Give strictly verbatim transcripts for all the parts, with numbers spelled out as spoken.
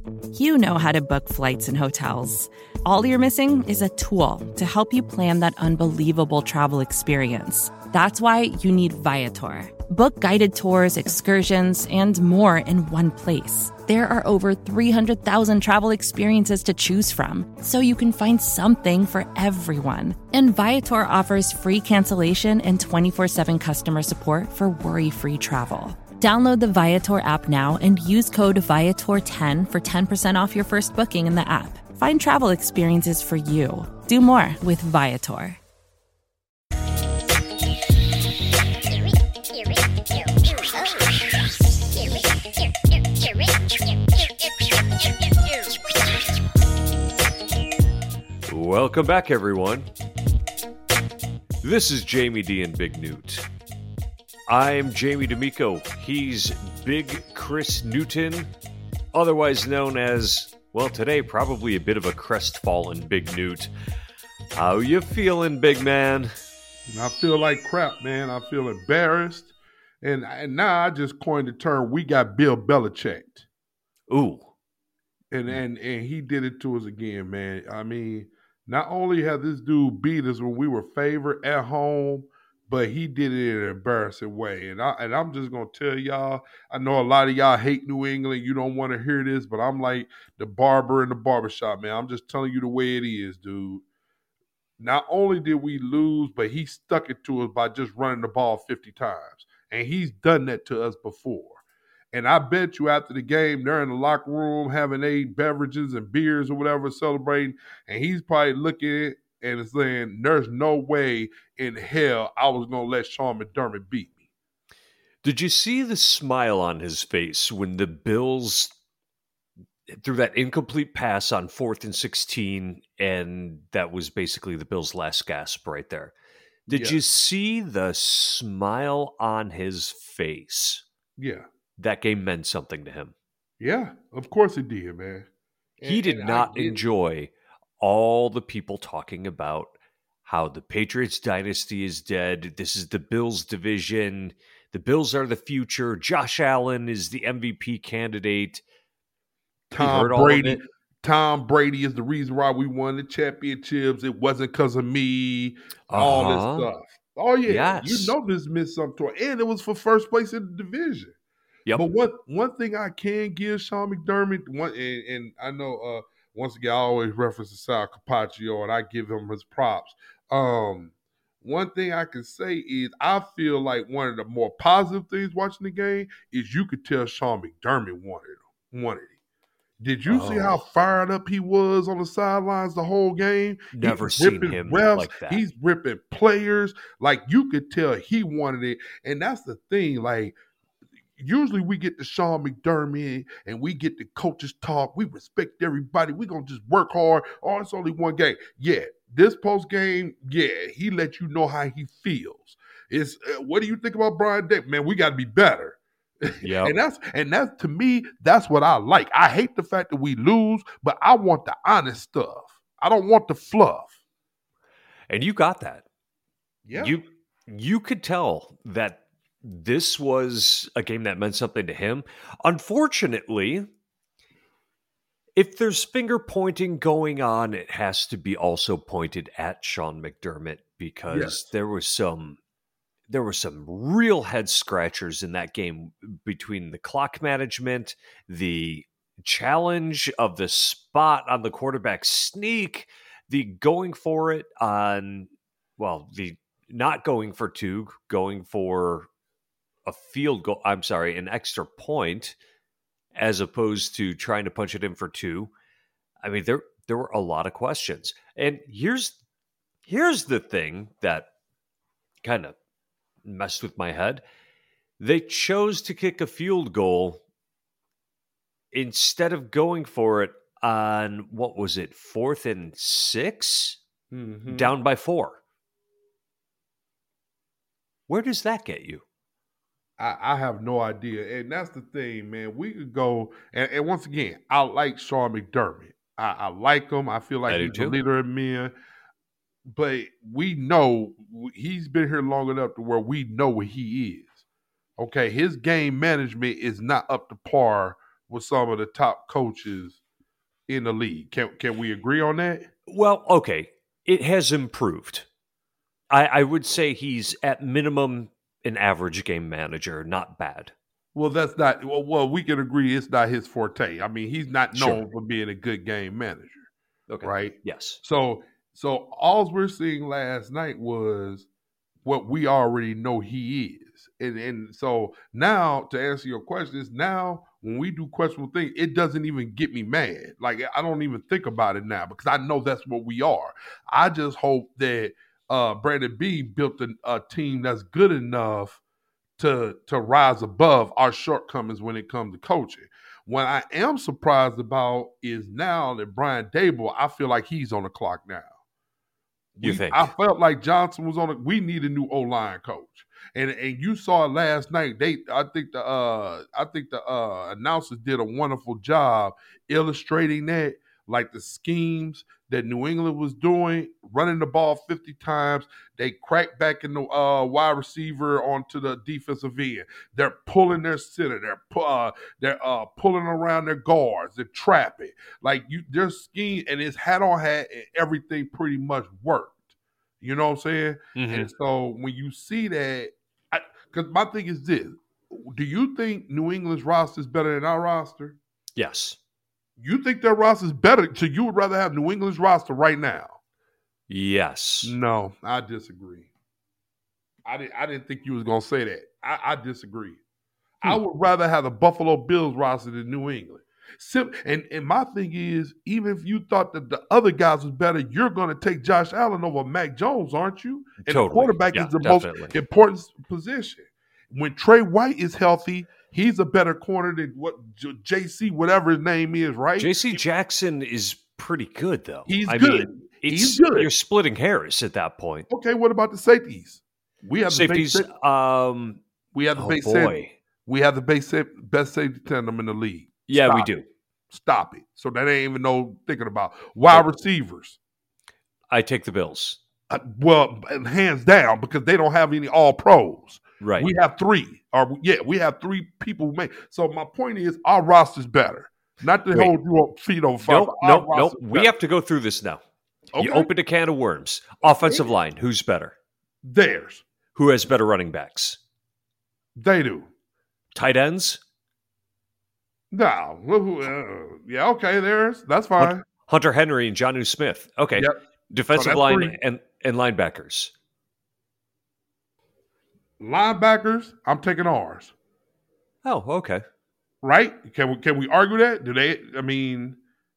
You know how to book flights and hotels. All you're missing is a tool to help you plan that unbelievable travel experience. That's why you need Viator. Book guided tours, excursions, and more in one place. There are over three hundred thousand travel experiences to choose from, so you can find something for everyone. And Viator offers free cancellation and twenty-four seven customer support for worry-free travel. Download the Viator app now and use code Viator ten for ten percent off your first booking in the app. Find travel experiences for you. Do more with Viator. Welcome back, everyone. This is Jamie D and Big Newt. I'm Jamie D'Amico. He's Big Chris Newton, otherwise known as, well, today probably a bit of a crestfallen Big Newt. How you feeling, big man? I feel like crap, man. I feel embarrassed. And, and now I just coined the term, we got Bill Belichick. Ooh. And, and, and he did it to us again, man. I mean, not only had this dude beat us when we were favored at home, but he did it in an embarrassing way. And, I, and I'm just going to tell y'all, I know a lot of y'all hate New England. You don't want to hear this, but I'm like the barber in the barbershop, man. I'm just telling you the way it is, dude. Not only did we lose, but he stuck it to us by just running the ball fifty times. And he's done that to us before. And I bet you after the game, they're in the locker room having eight beverages and beers or whatever, celebrating. And he's probably looking and saying, there's no way in hell I was going to let Sean McDermott beat me. Did you see the smile on his face when the Bills threw that incomplete pass on fourth and sixteen, and that was basically the Bills' last gasp right there? Did Yeah. you see the smile on his face? Yeah. That game meant something to him. Yeah, of course it did, man. He And- did and not I get- enjoy all the people talking about how the Patriots dynasty is dead. This is the Bills division. The Bills are the future. Josh Allen is the M V P candidate. Tom heard all of Brady. it? Tom Brady is the reason why we won the championships. It wasn't because of me. All Uh-huh. this stuff. Oh yeah, Yes. you know this meant something to it, and it was for first place in the division. Yep. But one one thing I can give Sean McDermott, one and, and I know uh, once again I always reference to Sal Capaccio, and I give him his props. Um, one thing I can say is I feel like one of the more positive things watching the game is you could tell Sean McDermott wanted him, wanted it. Did you see how Oh. fired up he was on the sidelines the whole game? Never He's seen ripping him refs. like that. He's ripping players. Like you could tell he wanted it. And that's the thing. Like usually we get the Sean McDermott and we get the coaches talk. We respect everybody. We're going to just work hard. Oh, it's only one game. Yeah, this post game, yeah, he let you know how he feels. It's uh, what do you think about Brian Day? Man, we got to be better. Yep. and that's and that's to me, that's what I like. I hate the fact that we lose, but I want the honest stuff. I don't want the fluff. And you got that. Yeah. You you could tell that this was a game that meant something to him. Unfortunately, if there's finger pointing going on, it has to be also pointed at Sean McDermott because Yes. there was some there were some real head scratchers in that game between the clock management, the challenge of the spot on the quarterback sneak, the going for it on, well, the not going for two, going for a field goal, I'm sorry, an extra point, as opposed to trying to punch it in for two. I mean, there there were a lot of questions. And here's here's the thing that kind of messed with my head. They chose to kick a field goal instead of going for it on, what was it, fourth and six? Mhm. Down by four. Where does that get you? I, I have no idea. And that's the thing, man. We could go, and, and once again, I like Sean McDermott. I, I like him. I feel like I do he's too. a leader of men. But we know he's been here long enough to where we know what he is. Okay, his game management is not up to par with some of the top coaches in the league. Can can we agree on that? Well, okay. It has improved. I, I would say he's at minimum an average game manager, not bad. Well, that's not well, well we can agree it's not his forte. I mean, he's not known Sure. for being a good game manager. Okay. Right? Yes. So so all we're seeing last night was what we already know he is. And and so now to answer your question is now when we do questionable things, it doesn't even get me mad. Like I don't even think about it now because I know that's what we are. I just hope that uh, Brandon Beane built a, a team that's good enough to to rise above our shortcomings when it comes to coaching. What I am surprised about is now that Brian Daboll, I feel like he's on the clock now. You we, think? I felt like Johnson was on it. We need a new O-line coach. And and you saw it last night. They I think the uh I think the uh announcers did a wonderful job illustrating that, like the schemes that New England was doing, running the ball fifty times. They crack back in the uh, wide receiver onto the defensive end. They're pulling their center. They're uh, they're uh, pulling around their guards. They're trapping. Like you, their scheme and his hat on hat and everything pretty much worked. You know what I'm saying? Mm-hmm. And so when you see that, because my thing is this: do you think New England's roster is better than our roster? Yes. You think their roster is better, so you would rather have New England's roster right now? Yes. No, I disagree. I didn't I didn't think you was gonna say that. I, I disagree. Hmm. I would rather have the Buffalo Bills roster than New England. Sim- and, and my thing is, even if you thought that the other guys was better, you're gonna take Josh Allen over Mac Jones, aren't you? And totally. The quarterback yeah, is the definitely. most important position. When Trey White is healthy, he's a better corner than what J C, whatever his name is, right? J C Jackson is pretty good, though. He's I good. Mean, it's, he's good. You're splitting hairs at that point. Okay, what about the safeties? We have safeties. The base, um, we have the oh base boy. Safety, we have the base best safety tandem in the league. Yeah, Stop we it. do. Stop it. So that ain't even no thinking about wide oh. receivers. I take the Bills. Uh, well, hands down, because they don't have any all pros. Right. We have three. Or yeah, we have three people who make. So my point is, our roster's better. Not to Wait. hold you up feet on fire. Nope, nope, nope. We have to go through this now. Okay. You opened a can of worms. Offensive yeah. line, who's better? Theirs. Who has better running backs? They do. Tight ends? No. Uh, yeah, okay, theirs. That's fine. Hunter Henry and Jonnu Smith. Okay. Yep. Defensive so line three. and, and linebackers. Linebackers, I'm taking ours. Oh, okay. Right? Can we can we argue that? Do they? I mean,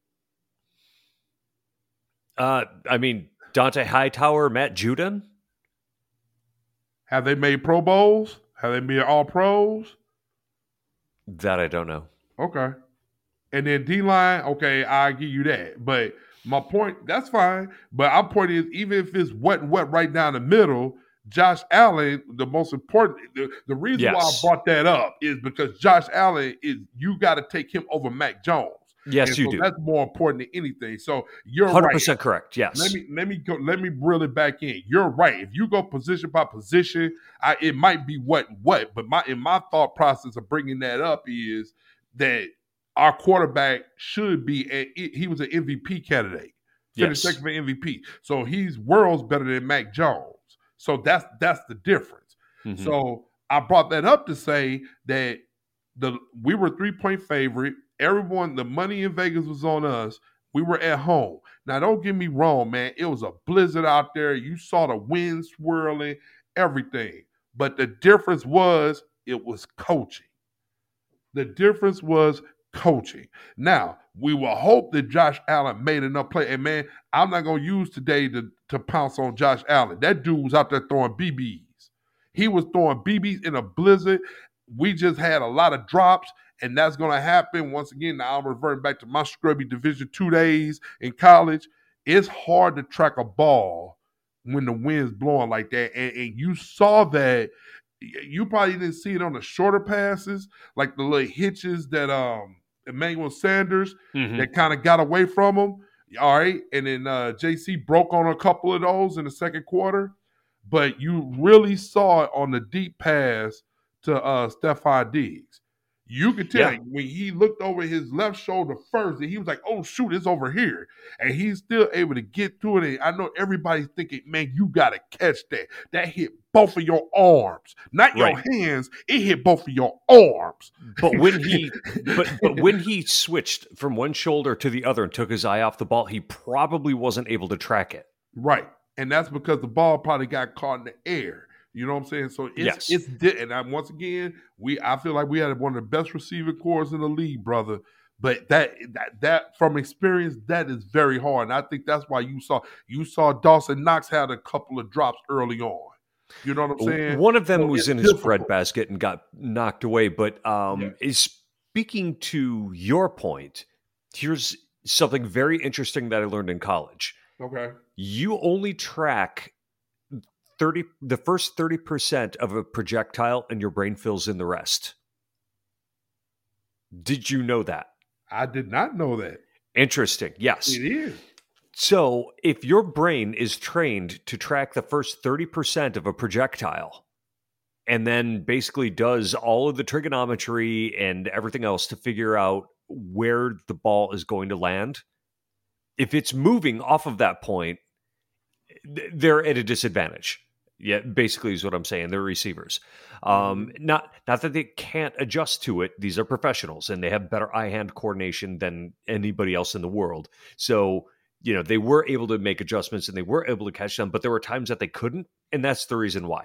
uh, I mean Dante Hightower, Matt Judon. Have they made Pro Bowls? Have they made All Pros? That I don't know. Okay, and then D line. Okay, I give you that. But my point, that's fine. But our point is, even if it's wet, wet right down the middle. Josh Allen, the most important, the, the reason yes. why I brought that up is because Josh Allen is, you got to take him over Mac Jones. Yes, and you so do. That's more important than anything. So you're one hundred percent right. correct. Yes. Let me let me go. Let me reel it back in. You're right. If you go position by position, I, it might be what what. But my in my thought process of bringing that up is that our quarterback should be. A, he was an M V P candidate. Finished yes. second for M V P. So he's worlds better than Mac Jones. So that's that's the difference. Mm-hmm. So I brought that up to say that the we were three-point favorite. Everyone, the money in Vegas was on us. We were at home. Now, don't get me wrong, man. It was a blizzard out there. You saw the wind swirling, everything. But the difference was it was coaching. The difference was coaching. Now, we will hope that Josh Allen made enough play. And, man, I'm not going to use today to, to pounce on Josh Allen. That dude was out there throwing B Bs. He was throwing B Bs in a blizzard. We just had a lot of drops, and that's going to happen. Once again, now I'm reverting back to my scrubby Division two days in college. It's hard to track a ball when the wind's blowing like that. And, and you saw that. You probably didn't see it on the shorter passes, like the little hitches that um, Emmanuel Sanders mm-hmm. that kind of got away from him. All right. And then uh, J C broke on a couple of those in the second quarter. But you really saw it on the deep pass to uh, Stephon Diggs. You could tell Yeah. when he looked over his left shoulder first, and he was like, "Oh shoot, it's over here," and he's still able to get to it. And I know everybody's thinking, "Man, you gotta catch that. That hit both of your arms, not your Right. hands. It hit both of your arms." But when he, but but when he switched from one shoulder to the other and took his eye off the ball, he probably wasn't able to track it. Right, and that's because the ball probably got caught in the air. You know what I'm saying? So it's Yes. it's di- and I, once again, we I feel like we had one of the best receiving cores in the league, brother. But that that that from experience, that is very hard. And I think that's why you saw you saw Dawson Knox had a couple of drops early on. You know what I'm saying? One of them So was it's in his difficult. breadbasket and got knocked away. But um, Yeah. is speaking to your point, here's something very interesting that I learned in college. Okay. You only track thirty the first thirty percent of a projectile, and your brain fills in the rest. Did you know that? I did not know that. Interesting. Yes. It is. So if your brain is trained to track the first thirty percent of a projectile and then basically does all of the trigonometry and everything else to figure out where the ball is going to land, if it's moving off of that point, th- they're at a disadvantage. Yeah, basically is what I'm saying. They're receivers. Um, not not that they can't adjust to it. These are professionals, and they have better eye-hand coordination than anybody else in the world. So, you know, they were able to make adjustments, and they were able to catch them, but there were times that they couldn't, and that's the reason why.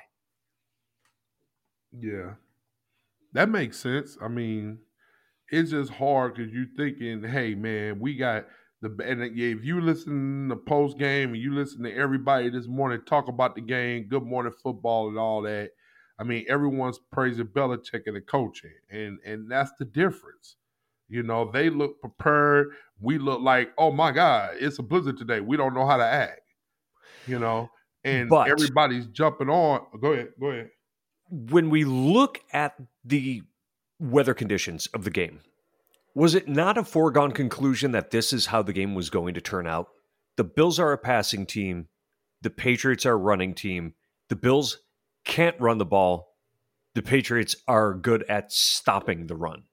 Yeah. That makes sense. I mean, it's just hard because you're thinking, hey, man, we got the and if you listen to post game and you listen to everybody this morning talk about the game, Good Morning Football and all that. I mean, everyone's praising Belichick and the coaching, and and that's the difference. You know, they look prepared. We look like, oh my God, it's a blizzard today. We don't know how to act. You know, and But- everybody's jumping on. Go ahead, go ahead. When we look at the weather conditions of the game, was it not a foregone conclusion that this is how the game was going to turn out? The Bills are a passing team. The Patriots are a running team. The Bills can't run the ball. The Patriots are good at stopping the run.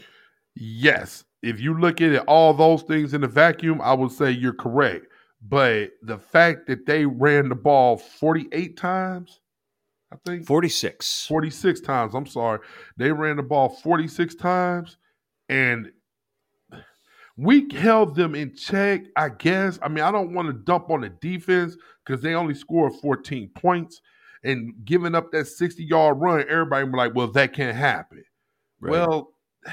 Yes. If you look at it, all those things in the vacuum, I would say you're correct. But the fact that they ran the ball forty-eight times, I think forty-six. forty-six times, I'm sorry. They ran the ball forty-six times, and we held them in check, I guess. I mean, I don't want to dump on the defense because they only scored fourteen points. And giving up that sixty-yard run, everybody was like, well, that can't happen. Right. Well,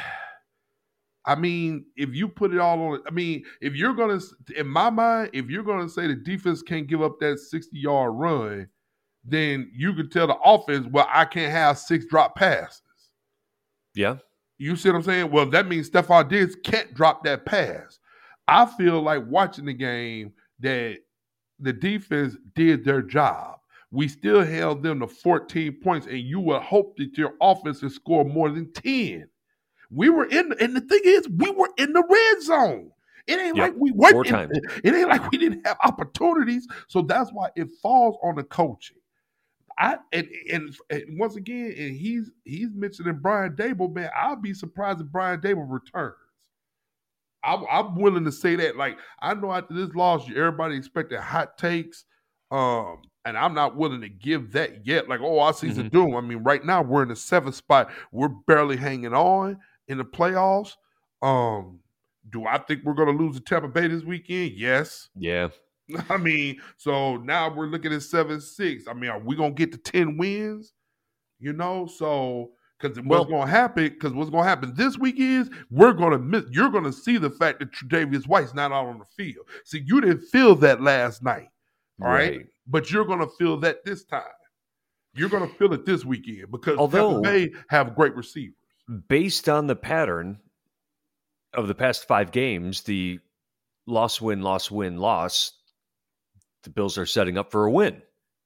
I mean, if you put it all on, I mean, if you're going to, in my mind, if you're going to say the defense can't give up that sixty-yard run, then you can tell the offense, well, I can't have six drop passes. Yeah. You see what I'm saying? Well, that means Stephon Diggs can't drop that pass. I feel like watching the game that the defense did their job. We still held them to fourteen points, and you would hope that your offense would score more than ten. We were in, and the thing is, we were in the red zone. It ain't Yep. like we weren't. Four in- times. It ain't like we didn't have opportunities. So that's why it falls on the coaching. I and, and and once again, and he's he's mentioning Brian Dable, man. I'll be surprised if Brian Dable returns. I'm, I'm willing to say that. Like, I know after this loss, everybody expected hot takes, um, and I'm not willing to give that yet. Like, oh, our season Mhm. doom. I mean, right now we're in the seventh spot. We're barely hanging on in the playoffs. Um, do I think we're going to lose to Tampa Bay this weekend? Yes. Yeah. I mean, so now we're looking at seven six. I mean, are we gonna get to ten wins? You know, so because Well- what's gonna happen? Because what's gonna happen this week is we're gonna miss. You're gonna see the fact that Tre'Davious White's not out on the field. See, you didn't feel that last night, all right? Right. But you're gonna feel that this time. You're gonna feel it this weekend because Although- Tampa Bay have great receivers. Based on the pattern of the past five games, the loss, win, loss, win, loss, the Bills are setting up for a win.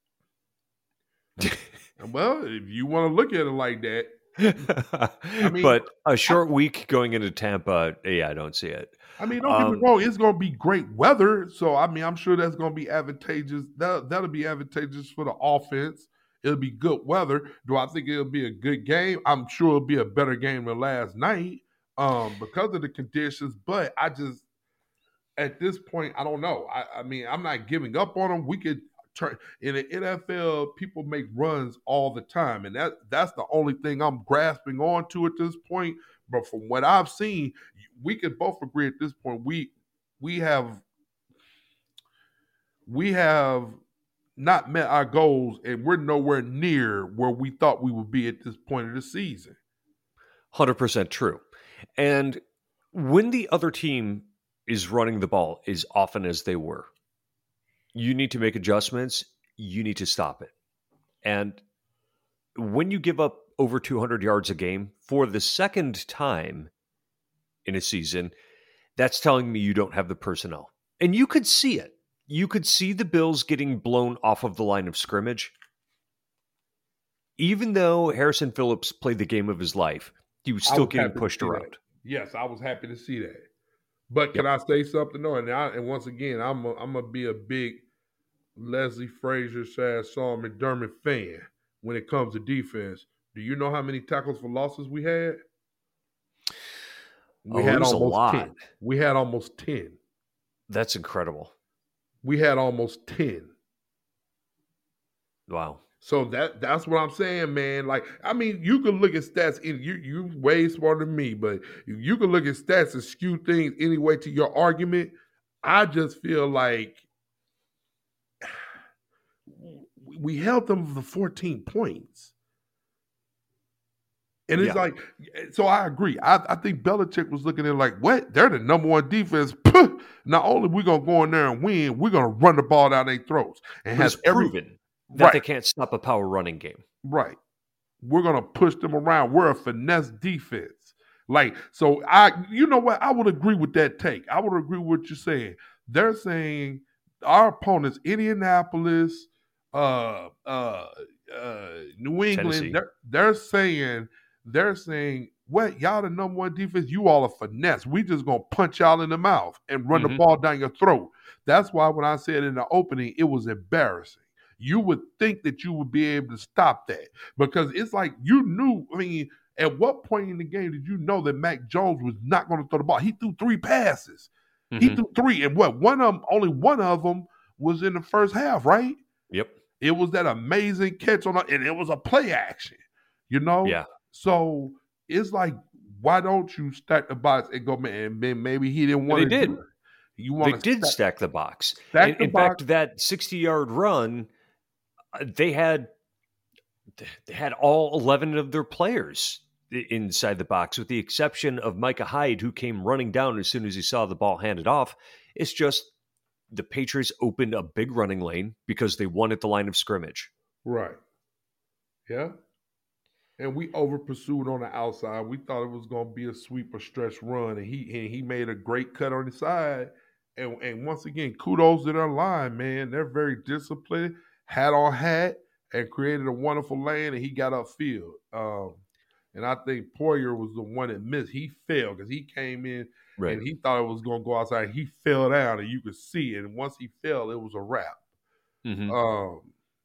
Well, if you want to look at it like that, mean- but a short week going into Tampa, yeah, I don't see it. I mean, don't get Um, me wrong. It's going to be great weather. So, I mean, I'm sure that's going to be advantageous. That, that'll be advantageous for the offense. It'll be good weather. Do I think it'll be a good game? I'm sure it'll be a better game than last night um, because of the conditions. But I just, at this point, I don't know. I, I mean, I'm not giving up on them. We could turn in the N F L. People make runs all the time, and that that's the only thing I'm grasping onto at this point. But from what I've seen, we could both agree at this point. We we have we have not met our goals, and we're nowhere near where we thought we would be at this point of the season. one hundred percent true. And when the other team is running the ball as often as they were, you need to make adjustments. You need to stop it. And when you give up over two hundred yards a game for the second time in a season, that's telling me you don't have the personnel. And you could see it. You could see the Bills getting blown off of the line of scrimmage. Even though Harrison Phillips played the game of his life, he was still was getting pushed around. That. Yes, I was happy to see that. But can yep. I say something? No, and, I, and once again, I'm a, I'm going to be a big Leslie Frazier slash Sean McDermott fan when it comes to defense. Do you know how many tackles for losses we had? We oh, had almost a lot. ten. We had almost ten. That's incredible. We had almost ten. Wow. So that that's what I'm saying, man. Like, I mean, you can look at stats. In, you you way smarter than me, but you can look at stats and skew things anyway to your argument. I just feel like we held them for fourteen points. And it's yeah. like, so I agree. I, I think Belichick was looking at it like, what? They're the number one defense. Puh! Not only we going to go in there and win, we're going to run the ball down their throats. And has every, proven that right. they can't stop a power running game. Right. We're going to push them around. We're a finesse defense. Like, so I, you know what? I would agree with that take. I would agree with what you're saying. They're saying our opponents, Indianapolis, uh, uh, uh, New England, they're, they're saying, They're saying, what, y'all the number one defense? You all are finesse. We just going to punch y'all in the mouth and run mm-hmm. the ball down your throat. That's why when I said in the opening, it was embarrassing. You would think that you would be able to stop that because it's like you knew, I mean, at what point in the game did you know that Mac Jones was not going to throw the ball? He threw three passes. Mm-hmm. He threw three, and what, one of them, only one of them was in the first half, right? Yep. It was that amazing catch on, a, and it was a play action, you know? Yeah. So it's like, why don't you stack the box and go, man, and maybe he didn't want to They did. do it. You want they did stack, stack the box. Stack in the in box. fact, that sixty-yard run, they had they had all eleven of their players inside the box, with the exception of Micah Hyde, who came running down as soon as he saw the ball handed off. It's just the Patriots opened a big running lane because they won at the line of scrimmage. Right. Yeah. And we over pursued on the outside. We thought it was going to be a sweep or stretch run, and he and he made a great cut on the side. And and once again, kudos to their line, man. They're very disciplined, hat on hat, and created a wonderful lane, and he got upfield. Um, and I think Poyer was the one that missed. He fell because he came in right. and he thought it was going to go outside. He fell down, and you could see it. And once he fell, it was a wrap. Mm-hmm. Um,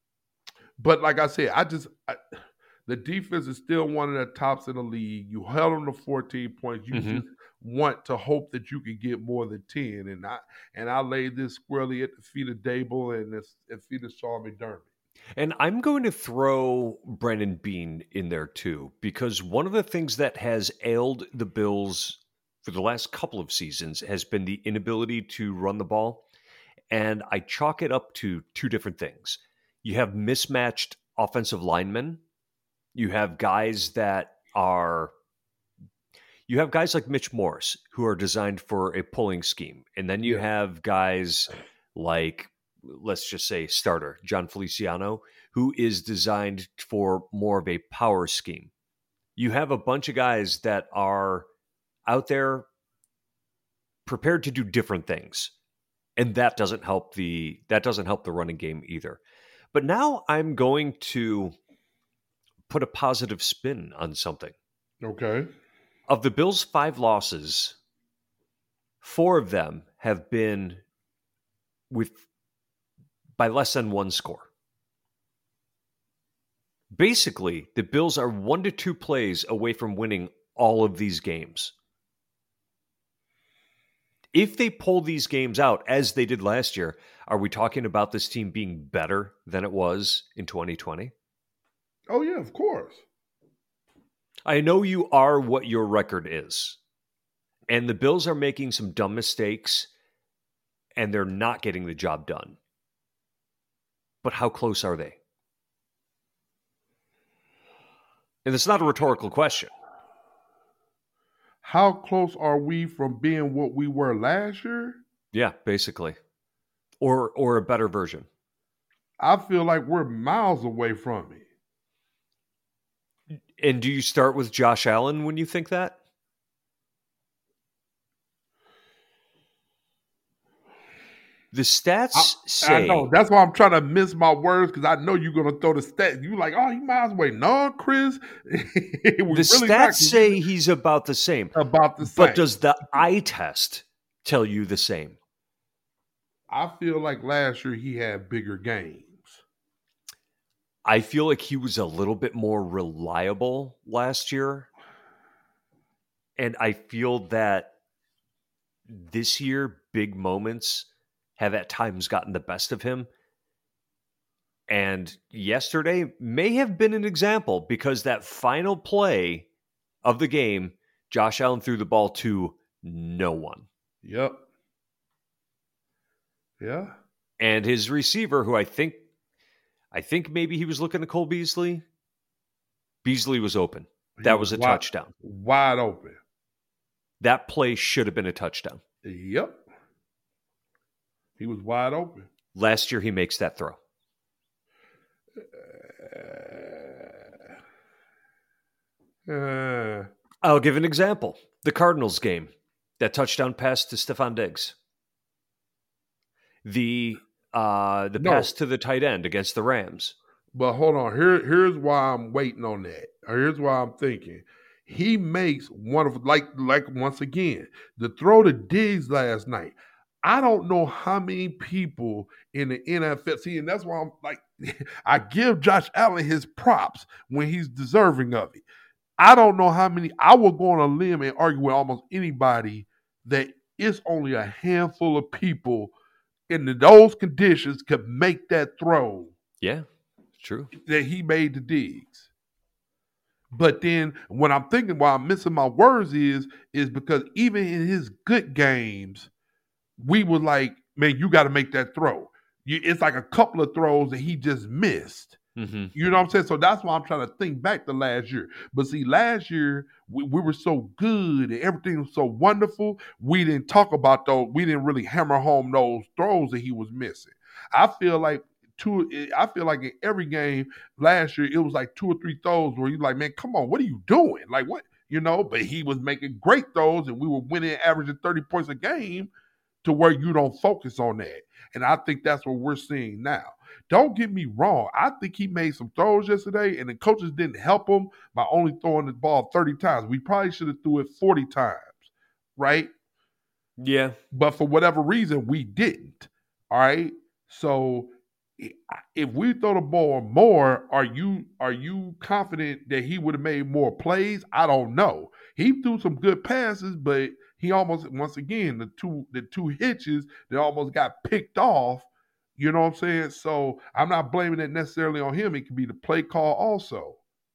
but like I said, I just I, – the defense is still one of the tops in the league. You held them to fourteen points. You mm-hmm. just want to hope that you could get more than ten. And I and I laid this squarely at the feet of Dable and at the feet of Sean McDermott. And I'm going to throw Brandon Beane in there too, because one of the things that has ailed the Bills for the last couple of seasons has been the inability to run the ball. And I chalk it up to two different things. You have mismatched offensive linemen. You have guys that are, you have guys like Mitch Morse who are designed for a pulling scheme. And then you yeah. have guys like, let's just say starter, John Feliciano, who is designed for more of a power scheme. You have a bunch of guys that are out there prepared to do different things. And that doesn't help the, that doesn't help the running game either. But now I'm going to put a positive spin on something. Okay. Of the Bills' five losses, four of them have been with by less than one score. Basically, the Bills are one to two plays away from winning all of these games. If they pull these games out, as they did last year, are we talking about this team being better than it was in twenty twenty? Oh, yeah, of course. I know you are what your record is. And the Bills are making some dumb mistakes, and they're not getting the job done. But how close are they? And it's not a rhetorical question. How close are we from being what we were last year? Yeah, basically. Or or a better version. I feel like we're miles away from it. And do you start with Josh Allen when you think that? The stats I, say... I know. That's why I'm trying to miss my words, because I know you're going to throw the stats. You like, oh, he miles away. No, Chris. the really stats say he's about the same. About the same. But does the eye test tell you the same? I feel like last year he had bigger games. I feel like he was a little bit more reliable last year. And I feel that this year, big moments have at times gotten the best of him. And yesterday may have been an example, because that final play of the game, Josh Allen threw the ball to no one. Yep. Yeah. And his receiver, who I think, I think maybe he was looking at Cole Beasley. Beasley was open. That was, was a wide, touchdown. Wide open. That play should have been a touchdown. Yep. He was wide open. Last year, he makes that throw. Uh, uh, I'll give an example. The Cardinals game. That touchdown pass to Stephon Diggs. The uh, the no. pass to the tight end against the Rams. But hold on. Here, here's why I'm waiting on that. Here's why I'm thinking. He makes wonderful, like, like once again, the throw to Diggs last night. I don't know how many people in the N F L see, and that's why I'm like, I give Josh Allen his props when he's deserving of it. I don't know how many. I will go on a limb and argue with almost anybody that it's only a handful of people in those conditions could make that throw. Yeah, true. That he made to Diggs. But then when I'm thinking why I'm missing my words is, is because even in his good games, we were like, man, you got to make that throw. You, it's like a couple of throws that he just missed. Mm-hmm. You know what I'm saying? So that's why I'm trying to think back to last year. But see, last year, we, we were so good and everything was so wonderful. We didn't talk about those. We didn't really hammer home those throws that he was missing. I feel like two. I feel like in every game last year, it was like two or three throws where you're like, man, come on, what are you doing? Like, what? You know, but he was making great throws and we were winning, averaging thirty points a game, to where you don't focus on that. And I think that's what we're seeing now. Don't get me wrong. I think he made some throws yesterday, and the coaches didn't help him by only throwing the ball thirty times. We probably should have threw it forty times, right? Yeah. But for whatever reason, we didn't, all right? So if we throw the ball more, are you are you confident that he would have made more plays? I don't know. He threw some good passes, but he almost, once again, the two the two hitches that almost got picked off, you know what I'm saying? So I'm not blaming it necessarily on him. It could be the play call also.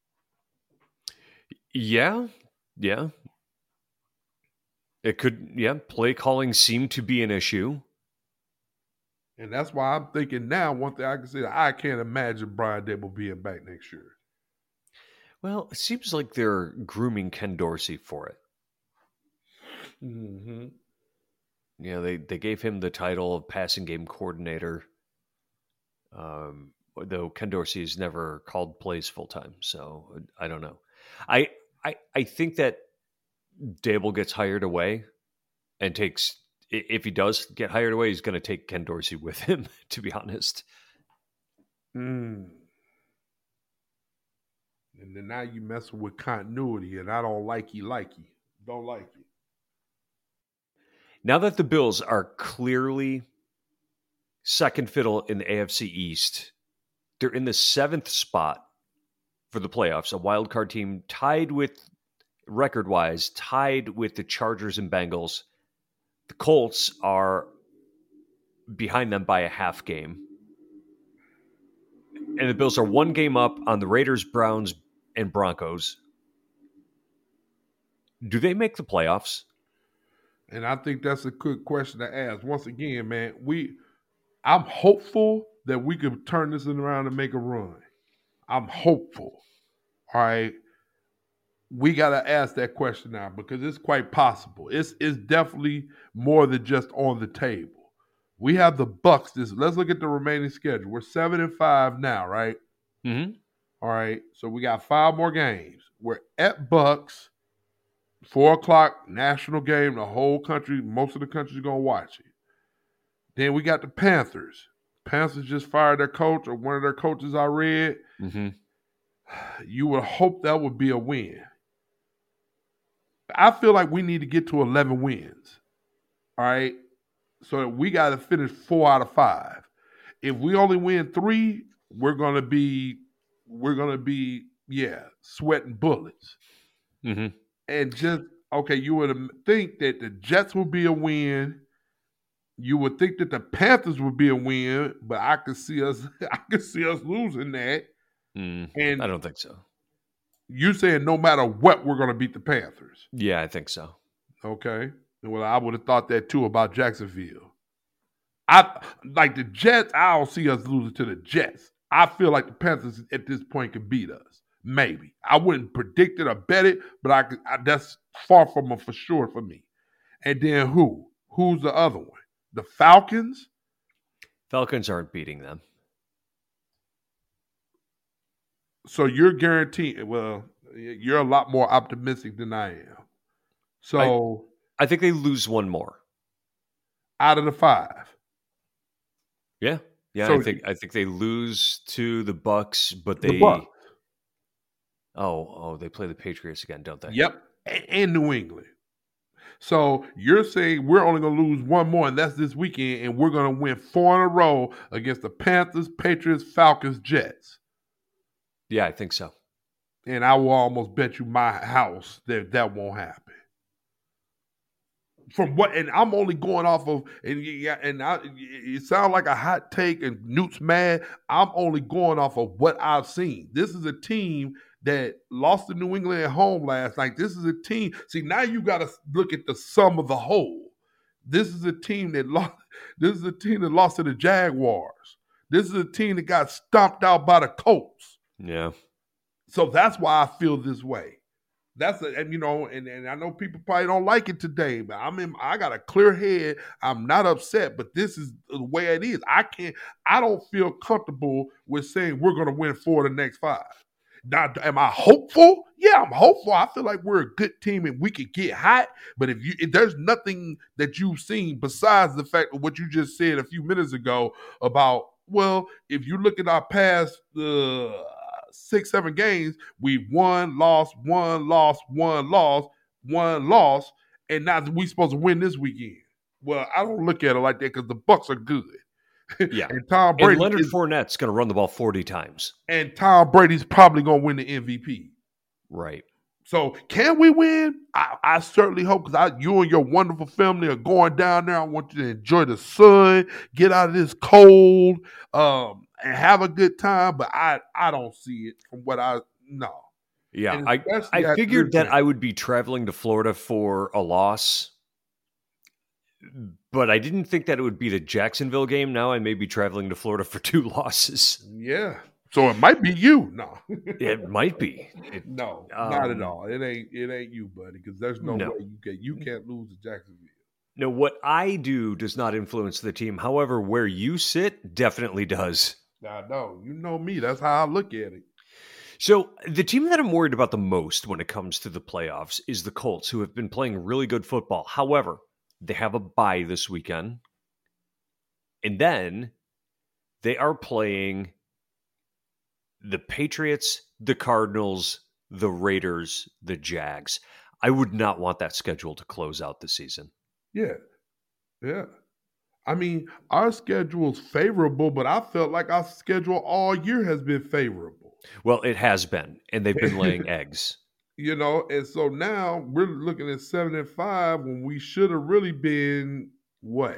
Yeah, yeah. It could, yeah, play calling seemed to be an issue. And that's why I'm thinking now, one thing I can say, I can't imagine Brian Daboll being back next year. Well, it seems like they're grooming Ken Dorsey for it. Mm-hmm. Yeah, they, they gave him the title of passing game coordinator, um, though Ken Dorsey has never called plays full time, so I don't know. I, I I think that Daboll gets hired away and takes, if he does get hired away, he's going to take Ken Dorsey with him, to be honest. Mm. And then now you messing with continuity, and I don't like you, like you. Don't like you. Now that the Bills are clearly second fiddle in the A F C East, they're in the seventh spot for the playoffs, a wild card team tied with, record-wise, tied with the Chargers and Bengals. The Colts are behind them by a half game. And the Bills are one game up on the Raiders, Browns, and Broncos. Do they make the playoffs? And I think that's a good question to ask. Once again, man, we I'm hopeful that we could turn this around and make a run. I'm hopeful. All right. We got to ask that question now because it's quite possible. It's it's definitely more than just on the table. We have the Bucks. This let's look at the remaining schedule. We're seven and five now, right? Mm-hmm. All right. So we got five more games. We're at Bucks, four o'clock national game. The whole country, most of the country's gonna watch it. Then we got the Panthers. Panthers just fired their coach, or one of their coaches I read. Mm-hmm. You would hope that would be a win. I feel like we need to get to eleven wins. All right. So we got to finish four out of five. If we only win three, we're gonna be, we're gonna be, yeah, sweating bullets. Mm-hmm. And just okay, you would think that the Jets would be a win. You would think that the Panthers would be a win, but I could see us, I could see us losing that. Mm, and I don't think so. You're saying no matter what, we're gonna beat the Panthers. Yeah, I think so. Okay. Well, I would have thought that too about Jacksonville. I like the Jets. I don't see us losing to the Jets. I feel like the Panthers at this point could beat us. Maybe I wouldn't predict it or bet it, but I, could, I that's far from a for sure for me. And then who? Who's the other one? The Falcons. Falcons aren't beating them. So you're guaranteed. Well, you're a lot more optimistic than I am. So I, I think they lose one more out of the five. Yeah, yeah. So I think I think they lose to the Bucks, but they. The Bucks. Oh, oh, they play the Patriots again, don't they? Yep, and New England. So you're saying we're only going to lose one more, and that's this weekend, and we're going to win four in a row against the Panthers, Patriots, Falcons, Jets. Yeah, I think so. And I will almost bet you my house that that won't happen. From what, and I'm only going off of, and yeah, and I, it sounds like a hot take, and Newt's mad. I'm only going off of what I've seen. This is a team that lost to New England at home last night. This is a team. See, now you got to look at the sum of the whole. This is a team that lost. This is a team that lost to the Jaguars. This is a team that got stomped out by the Colts. Yeah. So that's why I feel this way. That's a, and you know, and, and I know people probably don't like it today, but I'm in, I got a clear head. I'm not upset, but this is the way it is. I can't, I don't feel comfortable with saying we're going to win four of the next five. Now, am I hopeful? Yeah, I'm hopeful. I feel like we're a good team and we could get hot. But if you, if there's nothing that you've seen besides the fact of what you just said a few minutes ago about, well, if you look at our past uh, six, seven games, we won, lost, one, lost, one, lost, one, lost, and now we supposed to win this weekend. Well, I don't look at it like that because the Bucks are good. Yeah. and Tom Brady and Leonard is, Fournette's going to run the ball forty times. And Tom Brady's probably going to win the M V P. Right. So can we win? I, I certainly hope, because you and your wonderful family are going down there. I want you to enjoy the sun, get out of this cold, um, and have a good time. But I, I don't see it from what I know. Yeah, I, I figured that I would be traveling to Florida for a loss, but I didn't think that it would be the Jacksonville game. Now I may be traveling to Florida for two losses. Yeah. So it might be you. No. It might be. It, no, um, not at all. It ain't it ain't you, buddy, because there's no, no way you can you can't lose to Jacksonville. No, what I do does not influence the team. However, where you sit definitely does. I know. You know me. That's how I look at it. So the team that I'm worried about the most when it comes to the playoffs is the Colts, who have been playing really good football. However, they have a bye this weekend. And then they are playing the Patriots, the Cardinals, the Raiders, the Jags. I would not want that schedule to close out the season. Yeah. Yeah. I mean, our schedule's favorable, but I felt like our schedule all year has been favorable. Well, it has been, and they've been laying eggs. You know, and so now we're looking at seven and five when we should have really been what?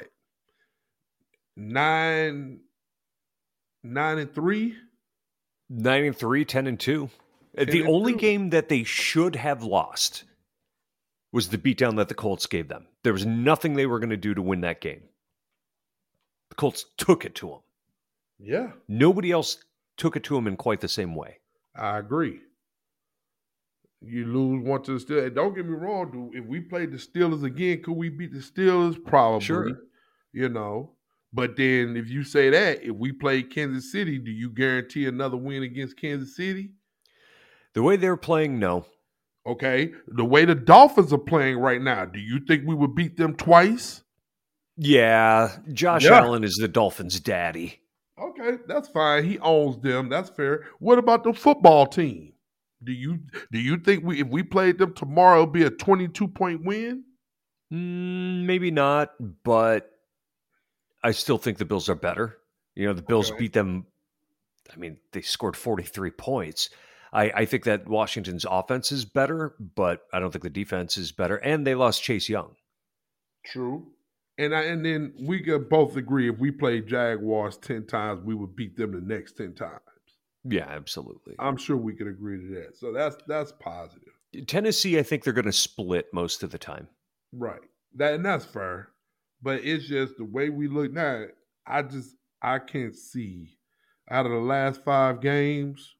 Nine, nine and three? Nine and three, ten and two. ten The and only two. game that they should have lost was the beatdown that the Colts gave them. There was nothing they were going to do to win that game. The Colts took it to them. Yeah, Nobody else took it to them in quite the same way. I agree. You lose one to the Steelers. And don't get me wrong, dude. If we played the Steelers again, could we beat the Steelers? Probably. Sure. You know. But then if you say that, if we played Kansas City, do you guarantee another win against Kansas City? The way they're playing, no. Okay. The way the Dolphins are playing right now, do you think we would beat them twice? Yeah, Josh Yeah. Allen is the Dolphins' daddy. Okay, that's fine. He owns them. That's fair. What about the football team? Do you do you think we if we played them tomorrow, it'll be a twenty-two point win? Mm, maybe not, but I still think the Bills are better. You know, the Bills Okay. beat them. I mean, they scored forty-three points. I, I think that Washington's offense is better, but I don't think the defense is better. And they lost Chase Young. True. And I, and then we could both agree if we played Jaguars ten times, we would beat them the next ten times. Yeah, absolutely. I'm sure we could agree to that. So that's that's positive. Tennessee, I think they're going to split most of the time. Right. That and that's fair. But it's just the way we look now, I just I can't see out of the last five games,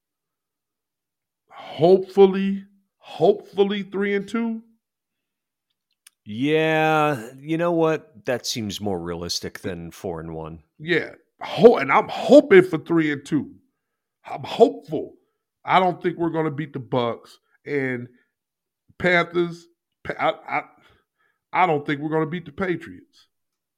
hopefully, hopefully three and two. Yeah, you know what? That seems more realistic than four and one. Yeah. Ho- and I'm hoping for three and two. I'm hopeful. I don't think we're going to beat the Bucks and Panthers. Pa- I, I, I don't think we're going to beat the Patriots.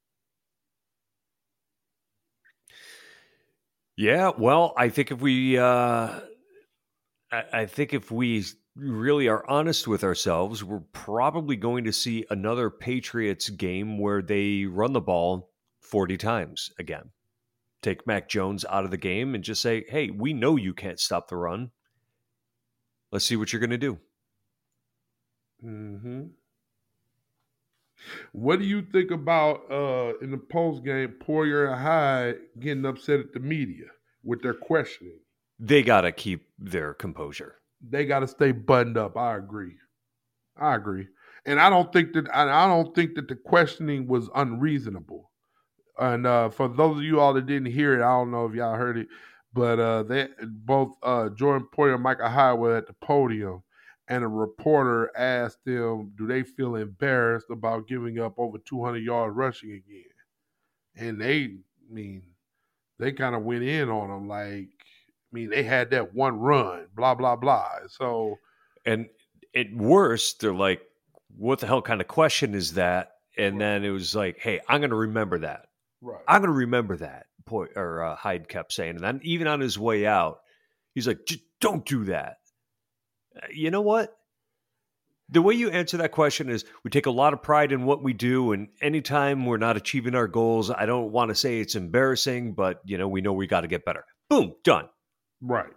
Yeah, well, I think if we, uh, I, I think if we really are honest with ourselves, we're probably going to see another Patriots game where they run the ball forty times again. Take Mac Jones out of the game and just say, hey, we know you can't stop the run. Let's see what you're going to do. Mm-hmm. What do you think about uh, in the post game, Poyer and Hyde getting upset at the media with their questioning? They got to keep their composure. They got to stay buttoned up. I agree. I agree, and I don't think that I don't think that the questioning was unreasonable. And uh, for those of you all that didn't hear it, I don't know if y'all heard it, but uh, they both uh, Jordan Poyer and Micah Hyde were at the podium. And a reporter asked them, do they feel embarrassed about giving up over two hundred yards rushing again? And they, I mean, they kind of went in on them like, I mean, they had that one run, blah, blah, blah. So. And at worst, they're like, what the hell kind of question is that? And Right. then it was like, hey, I'm going to remember that. Right. I'm going to remember that. Poy- or uh, Hyde kept saying. And then even on his way out, he's like, just don't do that. You know what? The way you answer that question is we take a lot of pride in what we do. And anytime we're not achieving our goals, I don't want to say it's embarrassing, but, you know, we know we got to get better. Boom, done. Right.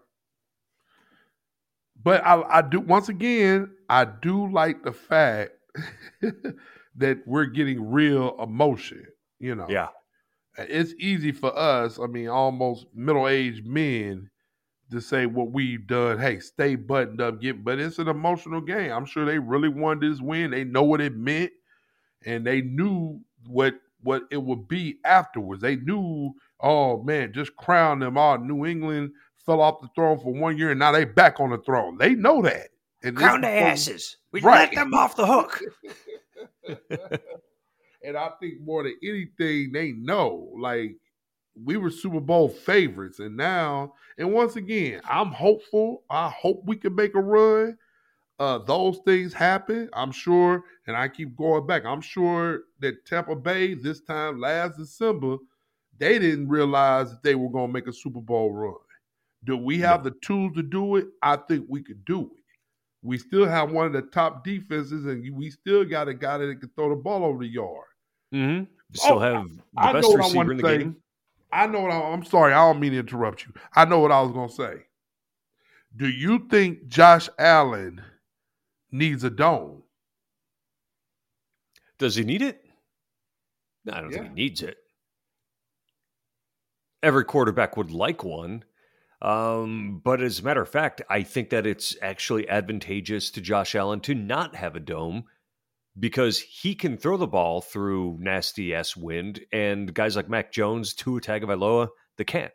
But I, I do, once again, I do like the fact that we're getting real emotion, you know. Yeah. It's easy for us, I mean, almost middle-aged men to say what we've done, hey, stay buttoned up, get, but it's an emotional game. I'm sure they really wanted this win. They know what it meant, and they knew what what it would be afterwards. They knew, oh, man, just crown them all. New England fell off the throne for one year, and now they back on the throne. They know that. And Crown this- their asses. We Right. let them off the hook. And I think more than anything, they know, like, we were Super Bowl favorites. And now, and once again, I'm hopeful. I hope we can make a run. Uh, those things happen, I'm sure. And I keep going back. I'm sure that Tampa Bay, this time last December, they didn't realize that they were going to make a Super Bowl run. Do we have the tools to do it? I think we could do it. We still have one of the top defenses, and we still got a guy that can throw the ball over the yard. Mm-hmm. Still Oh, have the I know best what I receiver want in to the say. game. I know what I, I'm sorry. I don't mean to interrupt you. I know what I was going to say. Do you think Josh Allen needs a dome? Does he need it? No, I don't Yeah. think he needs it. Every quarterback would like one. Um, but as a matter of fact, I think that it's actually advantageous to Josh Allen to not have a dome because he can throw the ball through nasty-ass wind, and guys like Mac Jones, Tua Tagovailoa, they can't.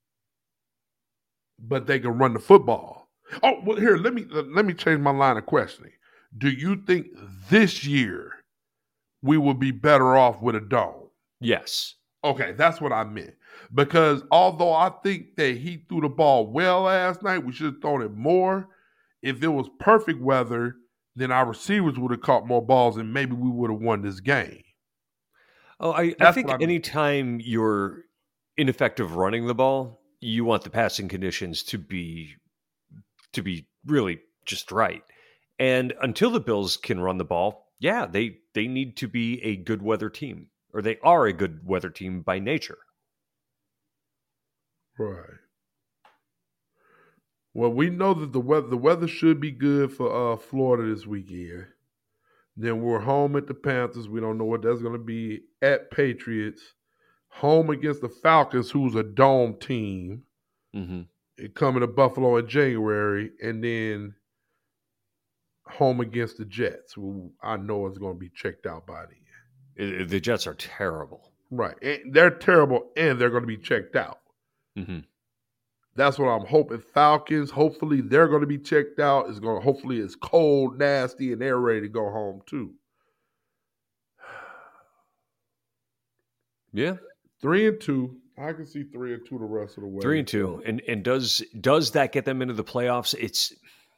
But they can run the football. Oh, well, here, let me let me change my line of questioning. Do you think this year we will be better off with a dome? Yes. Okay, that's what I meant. Because although I think that he threw the ball well last night, we should have thrown it more. If it was perfect weather, then our receivers would have caught more balls and maybe we would have won this game. Oh, I, I think I mean. anytime you're ineffective running the ball, you want the passing conditions to be to be really just right. And until the Bills can run the ball, yeah, they, they need to be a good weather team, or they are a good weather team by nature. Right. Well, we know that the weather the weather should be good for uh, Florida this weekend. Then we're home at the Panthers. We don't know what that's going to be. At Patriots, home against the Falcons, who's a dome team. Mm-hmm. It coming to Buffalo in January, and then home against the Jets, who I know is going to be checked out by then. The Jets are terrible. Right. And they're terrible, and they're going to be checked out. Mm-hmm. That's what I'm hoping. Falcons, hopefully they're going to be checked out. It's going to, hopefully it's cold, nasty, and they're ready to go home too. Yeah. Three and two. I can see three and two the rest of the way. Three and two. And and does does that get them into the playoffs? It's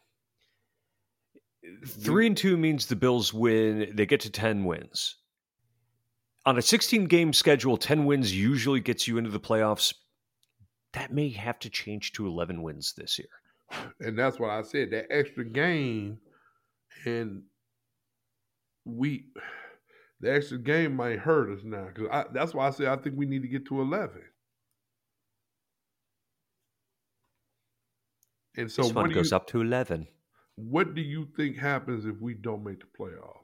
three and two means the Bills win. They get to ten wins. On a sixteen-game schedule, ten wins usually gets you into the playoffs. That may have to change to eleven wins this year. And that's what I said. That extra game, and we, the extra game might hurt us now. Because that's why I said I think we need to get to eleven. And so this one what goes you, up to eleven. What do you think happens if we don't make the playoffs?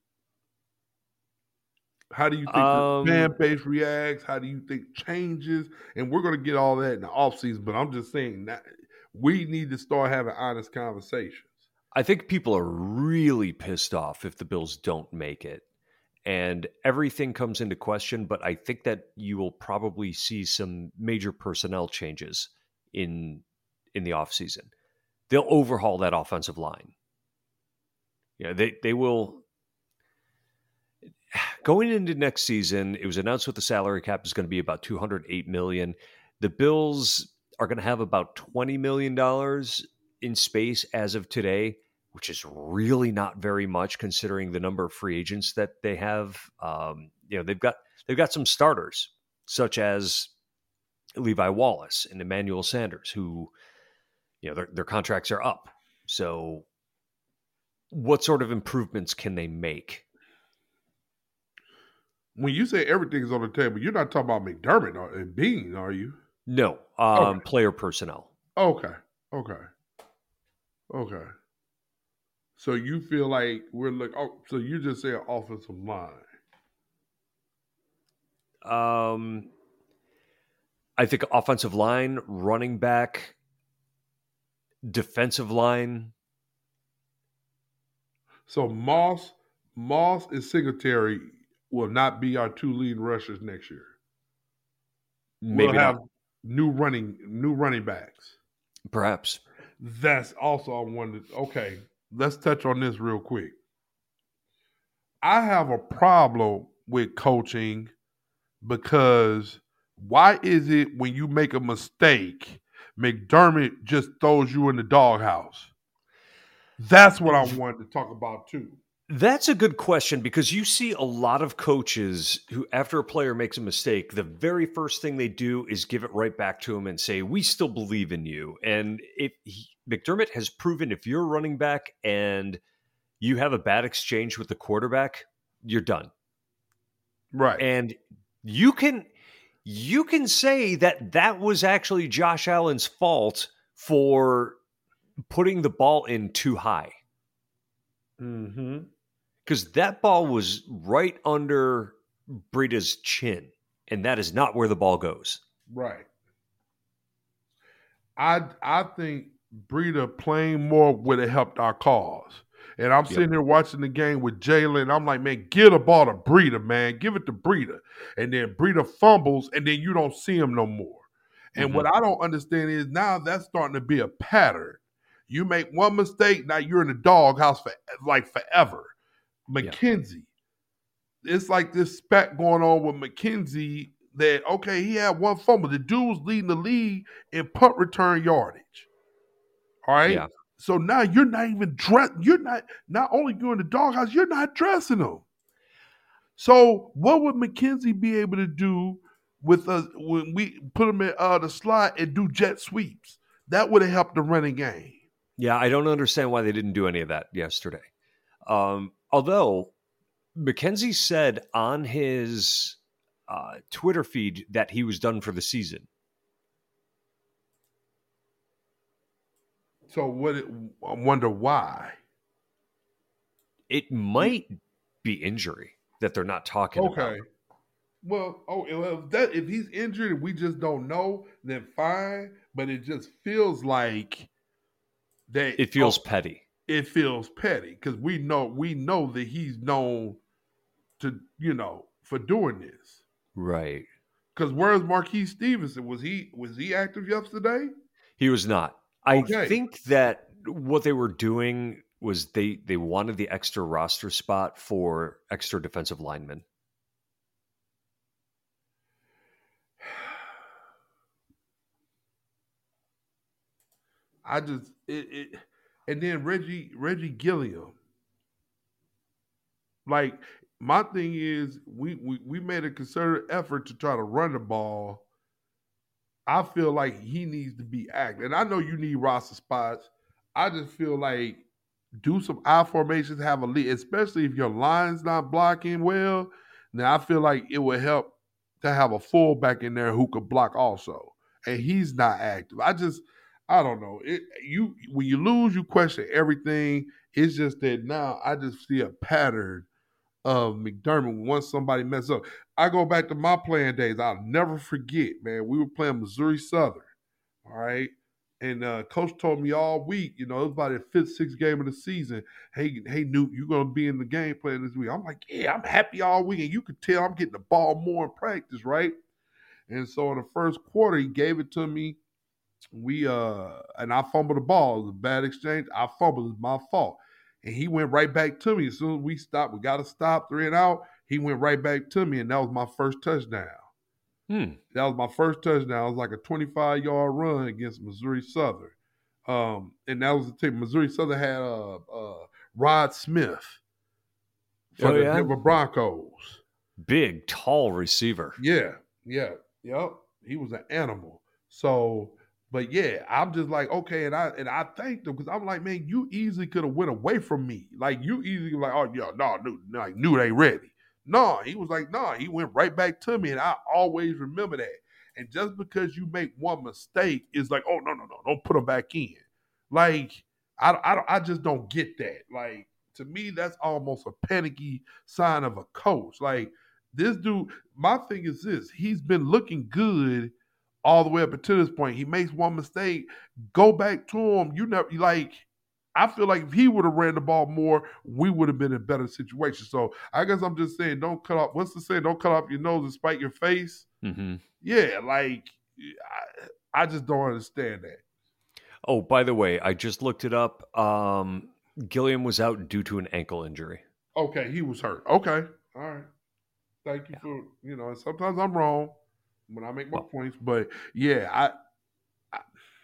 How do you think um, the fan base reacts? How do you think changes? And we're going to get all that in the offseason, but I'm just saying that we need to start having honest conversations. I think people are really pissed off if the Bills don't make it. And everything comes into question, but I think that you will probably see some major personnel changes in in the offseason. They'll overhaul that offensive line. Yeah, you know, they they will. Going into next season, it was announced what the salary cap is going to be about two hundred eight million dollars. The Bills are going to have about twenty million dollars in space as of today, which is really not very much considering the number of free agents that they have. Um, you know, they've got they've got some starters such as Levi Wallace and Emmanuel Sanders, who, you know, their their contracts are up. So, what sort of improvements can they make? When you say everything's on the table, you're not talking about McDermott and Bean, are you? No, um, okay. Player personnel. Okay, okay, okay. So you feel like we're looking. Oh, so you just say offensive line. Um, I think offensive line, running back, defensive line. So Moss, Moss and Singletary will not be our two lead rushers next year. Maybe we'll have not. new running new running backs. Perhaps. That's also I wanted. Okay, let's touch on this real quick. I have a problem with coaching because why is it when you make a mistake, McDermott just throws you in the doghouse? That's what I wanted to talk about too. That's a good question because you see a lot of coaches who, after a player makes a mistake, the very first thing they do is give it right back to him and say, we still believe in you. And if he, McDermott has proven if you're running back and you have a bad exchange with the quarterback, you're done. Right. And you can, you can say that that was actually Josh Allen's fault for putting the ball in too high. Mm-hmm. Because that ball was right under Breida's chin, and that is not where the ball goes. Right. I I think Breida playing more would have helped our cause. And I'm sitting yep. here watching the game with Jalen. I'm like, man, give the ball to Breida, man. Give it to Breida. And then Breida fumbles, and then you don't see him no more. And mm-hmm. what I don't understand is now that's starting to be a pattern. You make one mistake, now you're in the doghouse for like forever. McKenzie. Yeah. It's like this spat going on with McKenzie that, okay, he had one fumble. The dude was leading the league in punt return yardage. All right? Yeah. So now you're not even dressed. You're not, not only you in the doghouse, you're not dressing him. So what would McKenzie be able to do with us when we put him in uh, the slot and do jet sweeps? That would have helped the running game. Yeah, I don't understand why they didn't do any of that yesterday. Um, although McKenzie said on his uh, Twitter feed that he was done for the season. So what? It, I wonder why. It might be injury that they're not talking okay. about. Okay. Well, oh, if that if he's injured and we just don't know, then fine. But it just feels like that. It feels oh, petty. It feels petty because we know we know that he's known to you know for doing this. Right. Because where's Marquise Stevenson? Was he was he active yesterday? He was not. Okay. I think that what they were doing was they, they wanted the extra roster spot for extra defensive linemen. I just it, it and then Reggie Reggie Gilliam. Like my thing is we, we we made a concerted effort to try to run the ball. I feel like he needs to be active. And I know you need roster spots. I just feel like do some I formations, have a lead, especially if your line's not blocking well. Now I feel like it would help to have a fullback in there who could block also. And he's not active. I just, I don't know. It, you when you lose, you question everything. It's just that now I just see a pattern of McDermott once somebody messes up. I go back to my playing days. I'll never forget, man. We were playing Missouri Southern, all right? And uh, Coach told me all week, you know, it was about the fifth, sixth game of the season. Hey, hey, Newt, you're going to be in the game playing this week. I'm like, yeah, I'm happy all week. And you could tell I'm getting the ball more in practice, right? And so in the first quarter, he gave it to me. We uh, and I fumbled the ball. It was a bad exchange. I fumbled. It was my fault. And he went right back to me. As soon as we stopped, we got to stop, three and out. He went right back to me, and that was my first touchdown. Hmm. That was my first touchdown. It was like a twenty-five-yard run against Missouri Southern. Um, and that was the team. Missouri Southern had uh, uh, Rod Smith for oh, the yeah? Denver Broncos. Big, tall receiver. Yeah, yeah, yep. He was an animal. So – But yeah, I'm just like, okay, and I and I thanked him because I'm like, man, you easily could have went away from me. Like you easily like, oh yeah, no, no, like knew they ready. No, he was like, no, he went right back to me, and I always remember that. And just because you make one mistake is like, oh no, no, no, don't put him back in. Like I, I, I just don't get that. Like to me, that's almost a panicky sign of a coach. Like this dude, my thing is this: he's been looking good all the way up until this point. He makes one mistake, go back to him. You never like. I feel like if he would have ran the ball more, we would have been in a better situation. So I guess I'm just saying, don't cut off. What's the saying? Don't cut off your nose and spite your face. Mm-hmm. Yeah, like I, I just don't understand that. Oh, by the way, I just looked it up. Um, Gilliam was out due to an ankle injury. Okay, he was hurt. Okay, all right. Thank you yeah. for you know. Sometimes I'm wrong when I make my well, points, but yeah, I,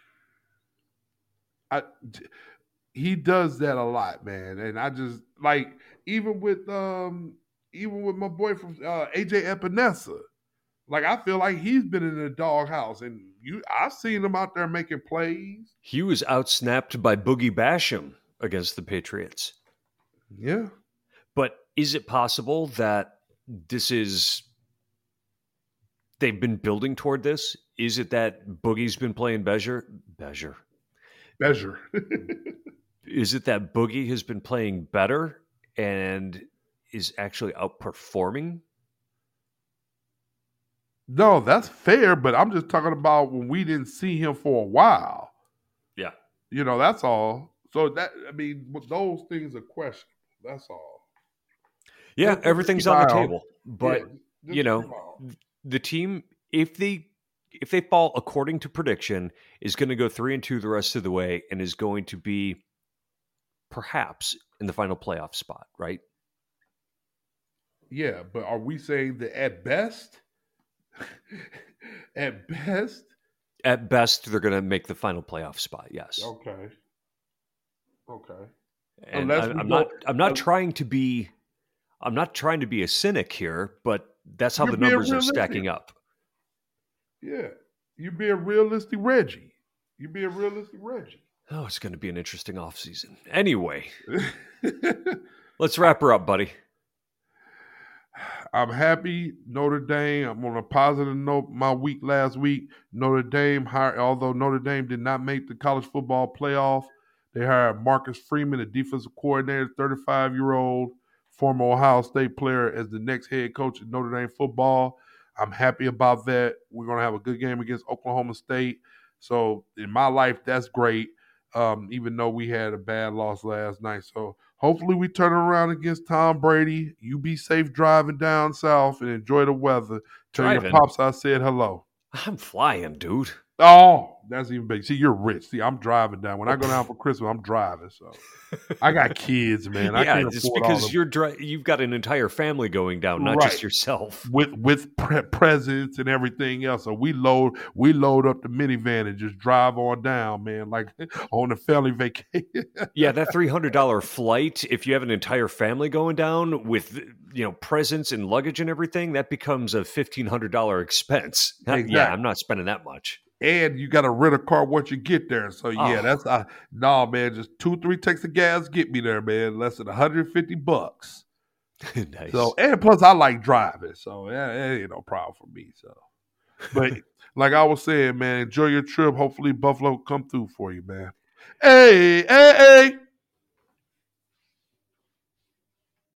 I, I, he does that a lot, man. And I just like even with um, even with my boy from uh, A J Epinesa, like I feel like he's been in the doghouse, and you, I've seen him out there making plays. He was outsnapped by Boogie Basham against the Patriots. Yeah, but is it possible that this is? They've been building toward this. Is it that Boogie's been playing Bezier? Bezier. measure. Is it that Boogie has been playing better and is actually outperforming? No, that's fair, but I'm just talking about when we didn't see him for a while. Yeah. You know, that's all. So that, I mean, those things are questionable. That's all. Yeah, Just everything's keep on the eye on- table. But, Yeah, just you keep eye know, on. the team, if they if they fall according to prediction, is going to go three and two the rest of the way and is going to be perhaps in the final playoff spot, right? Yeah, but are we saying that at best, at best, At best, they're going to make the final playoff spot. Yes. okay, okay. And Unless I, we I'm go- not. I'm not uh, trying to be. I'm not trying to be a cynic here, but that's how You're the being numbers are realistic. stacking up. Yeah, you be a realistic Reggie. You be a realistic Reggie. Oh, it's going to be an interesting offseason. Anyway, let's wrap her up, buddy. I'm happy Notre Dame. I'm on a positive note. My week last week, Notre Dame hired, although Notre Dame did not make the college football playoff, they hired Marcus Freeman, a defensive coordinator, thirty-five-year-old former Ohio State player, as the next head coach at Notre Dame football. I'm happy about that. We're going to have a good game against Oklahoma State. So in my life, that's great, um, even though we had a bad loss last night. So hopefully we turn around against Tom Brady. You be safe driving down south and enjoy the weather. Tell Driving? your pops I said hello. I'm flying, dude. Oh, that's even big. See, you're rich. See, I'm driving down. When I go down for Christmas, I'm driving. So I got kids, man. I yeah, can't just afford all because of- you're dri- you've got an entire family going down, not Right. just yourself. with with pre- presents and everything else. So we load we load up the minivan and just drive on down, man, like on a family vacation. Yeah, that three hundred dollars flight, if you have an entire family going down with, you know, presents and luggage and everything, that becomes a fifteen hundred dollars expense. Exactly. Yeah, I'm not spending that much. And you got to rent a car once you get there. So yeah, Oh. that's uh, no man. Just two three tanks of gas get me there, man. Less than one hundred fifty bucks. Nice. So and plus I like driving, so yeah, it ain't no problem for me. So, but like I was saying, man, enjoy your trip. Hopefully Buffalo come through for you, man. Hey, hey, hey.